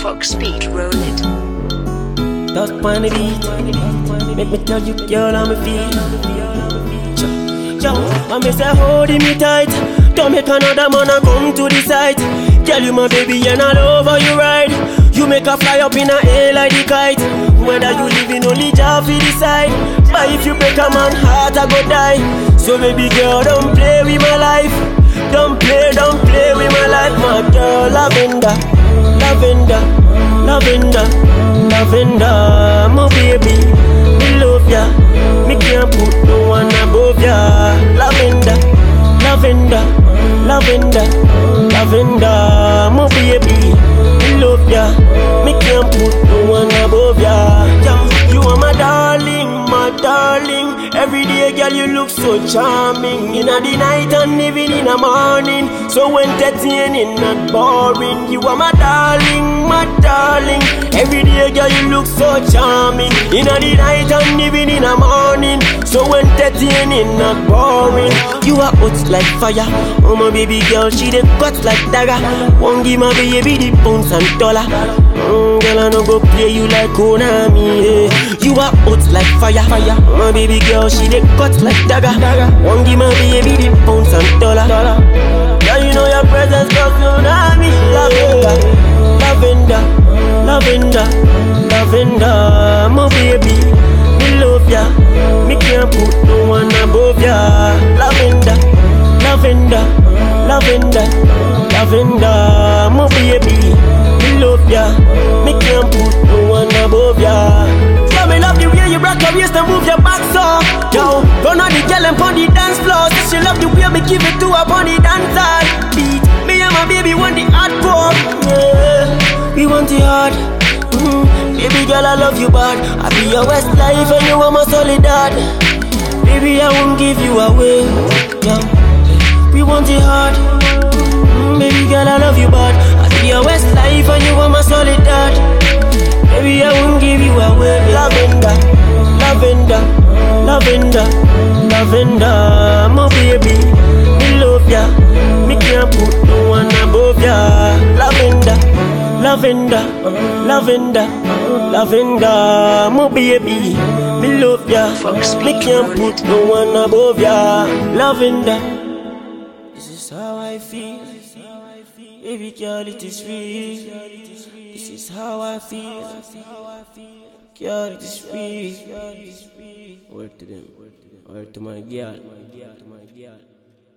Fox Speed, roll it. Dust on the beat. Make me tell you, girl, I'm a feel. Yo, I me say holding me tight. Don't make another man a come to the site. Girl, you my baby and I love how you ride. You make a fly up in a air like the kite. Whether you live in only job for the side. But if you break a man heart, I go die. So baby girl, don't play with my life. Don't play with my life. My girl, lavender, lavender, lavender, lavender. My baby, me love ya. Me can't put no one above ya. Lavender, lavender, lavender, lavender. My baby, me love ya. Me can't put no one above ya. You are my darling, my darling. Every day, girl, you look so charming. In the night and even in the morning. So entertaining, not boring. You are my darling, my darling. Every day, girl, you look so charming. In the night and even in the morning. So entertaining, not boring. You are hot like fire. Oh my baby girl, she the cut like dagger. Won't give my baby the pounds and dollar. Girl, I no go play you like Konami. Yeah. You are hot like fire. Oh my baby girl, she the cut like dagger. Won't give my baby the pounds and dollar. Girl, you know your presence got tsunami. Lavender, lavender, lavender, lavender. My baby, me love ya. Me can't put no one above ya. Lavender, lavender, lavender, lavender. My baby, me love ya. Me can't put no one above ya. Yeah, me love the way you rock your waist and move your back so. Yo, run on the girl and on the dance floor. She love the way me give it to her on the dance hall beat. Me and my baby want the hardcore. Yeah, we want the hard. Baby girl, I love you bad. I be your Westlife and you are my solidad. Baby, I won't give you away. Yeah, we want it hard. Baby girl, I love you bad. I be your Westlife and you are my solidad. Baby, I won't give you away. Lavender, lavender, lavender, lavender. My baby, me love ya. Me can't put no one above ya. Lavender, lavender, lavender, lavender. My baby, me love ya. Me can't put no one above ya. Lavender. This is how I feel. Baby girl, it is real. This is how I feel. Girl, it is real. Word to them. Word to my girl.